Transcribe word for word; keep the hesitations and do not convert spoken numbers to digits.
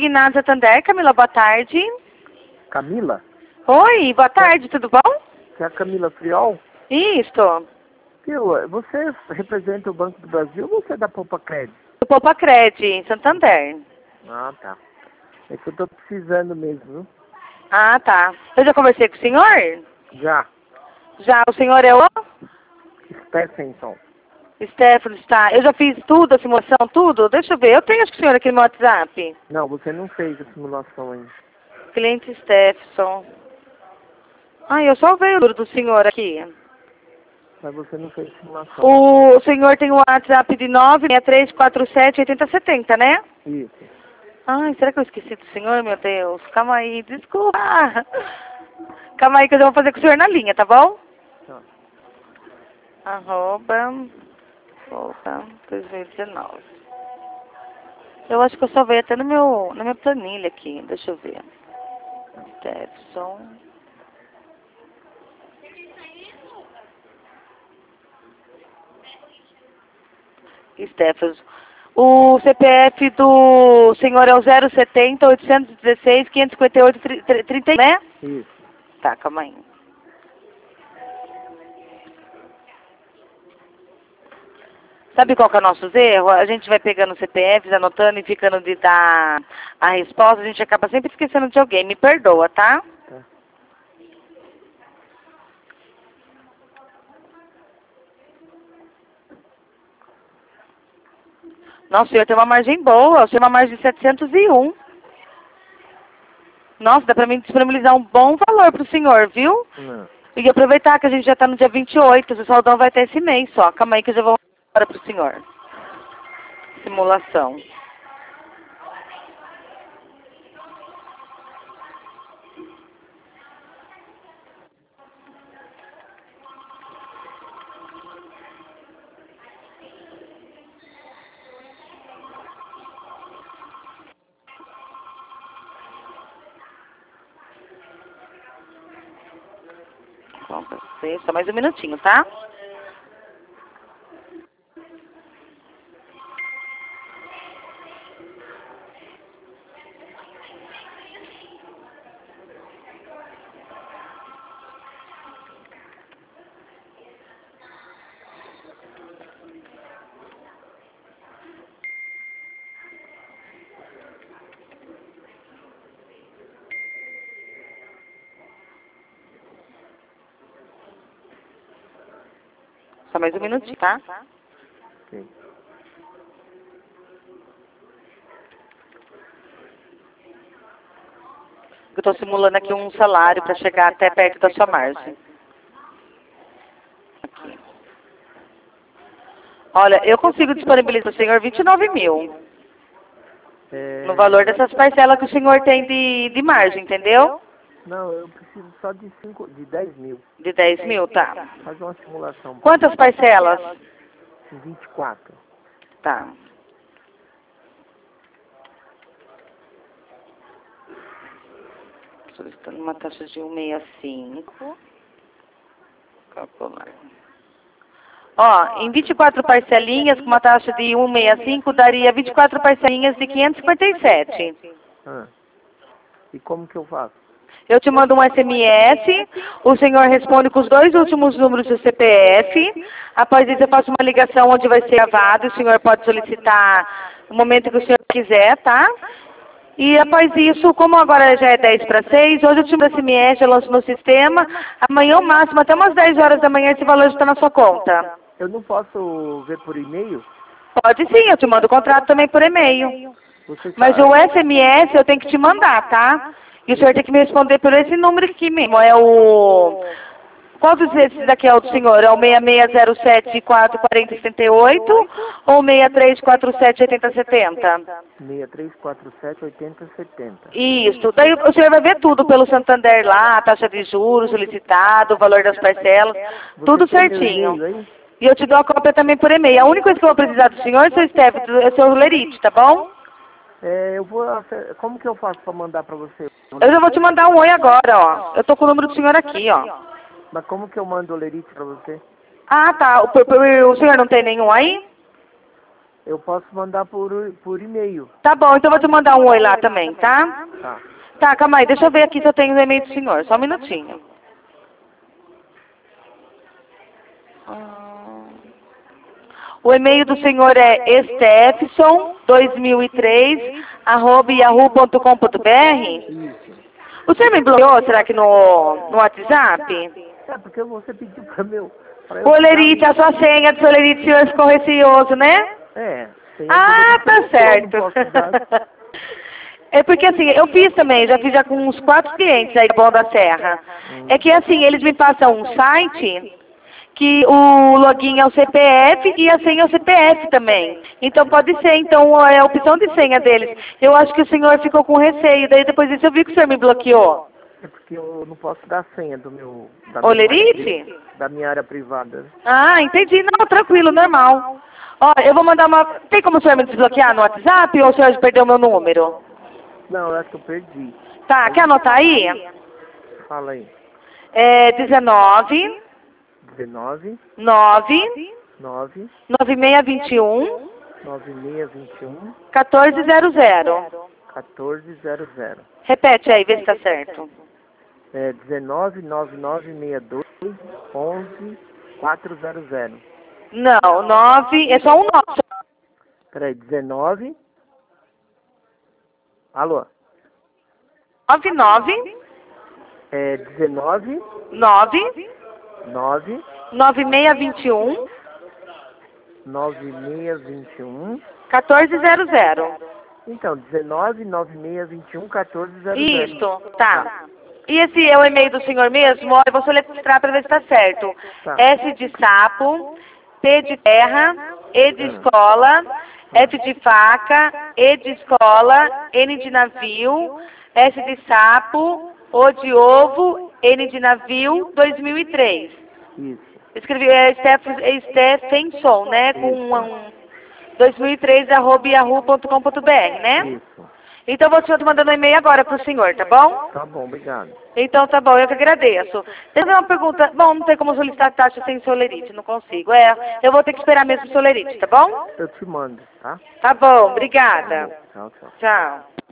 Ginásio Santander, Camila, boa tarde. Camila? Oi, boa tarde, tudo bom? Você é a Camila Friol? Isso. Eu, você representa o Banco do Brasil ou você é da Poupa Crédito? Do Poupa Crédito, em Santander. Ah, tá. É que eu tô precisando mesmo, viu? Ah, tá. Eu já conversei com o senhor? Já. Já, o senhor é o Stephenson. Stefano, está. Eu já fiz tudo, a simulação, tudo. Deixa eu ver, eu tenho acho que o senhor aqui no meu WhatsApp. Não, você não fez a simulação ainda. Cliente Stefson. Ai, eu só vejo o número do senhor aqui. Mas você não fez simulação. O senhor tem o WhatsApp de nove seis três quatro sete oito zero sete zero, né? Isso. Ai, será que eu esqueci do senhor, meu Deus? Calma aí, desculpa. Calma aí que eu já vou fazer com o senhor na linha, tá bom? Tá. Arroba, volta, dois mil e dezenove. Eu acho que eu só veio até no meu, na minha planilha aqui, deixa eu ver. Stefson. Stefson. O C P F do senhor é o zero setenta, oitocentos e dezesseis, quinhentos e cinquenta e oito, trinta, né? Isso. Tá, calma aí. Sabe qual que é o nosso erro? A gente vai pegando C P Fs, anotando e ficando de dar a resposta, a gente acaba sempre esquecendo de alguém. Me perdoa, tá? Tá. Nossa, o senhor tem uma margem boa, o senhor tem uma margem de setecentos e um. Nossa, dá pra mim disponibilizar um bom valor pro senhor, viu? Não. E aproveitar que a gente já tá no dia vinte e oito, o saldão vai ter esse mês só. Calma aí que eu já vou agora pro senhor. Simulação. Bom, você, só mais um minutinho, tá? Só mais um minutinho, tá? Sim. Eu estou simulando aqui um salário para chegar até perto da sua margem. Aqui. Olha, eu consigo disponibilizar para o senhor vinte e nove mil. É... No valor dessas parcelas que o senhor tem de, de margem, entendeu? Não, eu preciso só de, cinco, de dez mil. De dez mil, tá. Faz uma simulação. Quantas parcelas? vinte e quatro. Tá. Solicitando uma taxa de cento e sessenta e cinco. Calcular. Ó, em vinte e quatro parcelinhas, com uma taxa de cento e sessenta e cinco, daria vinte e quatro parcelinhas de quinhentos e cinquenta e sete. Ah. E como que eu faço? Eu te mando um S M S, o senhor responde com os dois últimos números do C P F. Após isso, eu faço uma ligação onde vai ser gravado. O senhor pode solicitar no momento que o senhor quiser, tá? E após isso, como agora já é dez para seis, hoje eu te mando S M S, eu lanço no sistema. Amanhã, ao máximo, até umas dez horas da manhã, esse valor já está na sua conta. Eu não posso ver por e-mail? Pode sim, eu te mando o contrato também por e-mail. Você Mas sabe. o S M S eu tenho que te mandar, tá? E o senhor tem que me responder por esse número aqui mesmo. É o... Qual desses daqui é o do senhor? É o seis seis zero sete, quatro quatro zero, sete oito ou seis três quatro sete, oito zero sete zero? seis três quatro sete, oito zero sete zero. Isso. Daí o senhor vai ver tudo pelo Santander lá, a taxa de juros solicitado, o valor das parcelas, tudo Você tem meu certinho. e-mail aí? E eu te dou a cópia também por e-mail. A única coisa que eu vou precisar do senhor, seu Stefano, é o seu lerite, tá bom? É, eu vou... ace- Como que eu faço para mandar para você? Eu já vou te mandar um oi agora, ó. Eu tô com o número do senhor aqui, ó. Mas como que eu mando o lerite para você? Ah, tá. O, o, o senhor não tem nenhum aí? Eu posso mandar por, por e-mail. Tá bom, então eu vou te mandar um oi lá também, tá? Tá. Tá, calma aí, deixa eu ver aqui se eu tenho o e-mail do senhor, só um minutinho. Hum. O e-mail do senhor é stefson dois mil e três arroba yahoo ponto com ponto br. Isso. O senhor me bloqueou, será que no, no WhatsApp? É, porque você pediu pra meu... pra eu Ô, ficar- Lerite, a sua senha do seu Lerite, o senhor ficou receoso, né? É. Sem Ah, a tá eu certo. não posso dar. É porque assim, eu fiz também, já fiz já com uns quatro clientes aí do Bom da Serra. É que assim, eles me passam um site que o login é o C P F e a senha é o C P F também. Então pode ser, então é a opção de senha deles. Eu acho que o senhor ficou com receio, daí depois disso eu vi que o senhor me bloqueou. É porque eu não posso dar a senha do meu... Da Ô, minha, Lerite? da minha área privada. Ah, entendi. Não, tranquilo, normal. Ó, eu vou mandar uma... Tem como o senhor me desbloquear no WhatsApp ou o senhor perdeu meu número? Não, eu acho que eu perdi. Tá, quer anotar aí? Fala aí. É dezenove, dezenove, nove, nove, nove seis dois um, nove seis dois um, quatorze zero zero. quatorze zero zero. Repete aí, vê se tá certo. É dezenove, nove nove seis dois, onze, quatro zero zero. Não, nove, é só um nove. Peraí, dezenove. Alô? nove nove, É dezenove, nove, nove, nove seis dois um, nove seis dois um. quatorze zero zero. Então, dezenove, nove seis dois um, quatorze zero zero. Isto, tá. E esse é o e-mail do senhor mesmo? Ó, eu vou soletrar para ver se tá certo. Tá. S de sapo, T de terra, E de escola, F de faca, E de escola, N de navio, S de sapo, O de ovo, N de navio, dois mil e três. Isso. Escrevi é, Steph, é Stephenson, né? Com um, um dois mil e três arroba yahoo ponto com ponto br, né? Isso. Então vou te mandando um e-mail agora pro senhor, tá bom? Tá bom, obrigado. Então tá bom, eu que agradeço. Deixa eu fazer uma pergunta. Bom, não tem como solicitar taxa sem solerite, não consigo. É, eu vou ter que esperar mesmo solerite, tá bom? Eu te mando, tá? Tá bom, obrigada. Tchau, tchau. Tchau.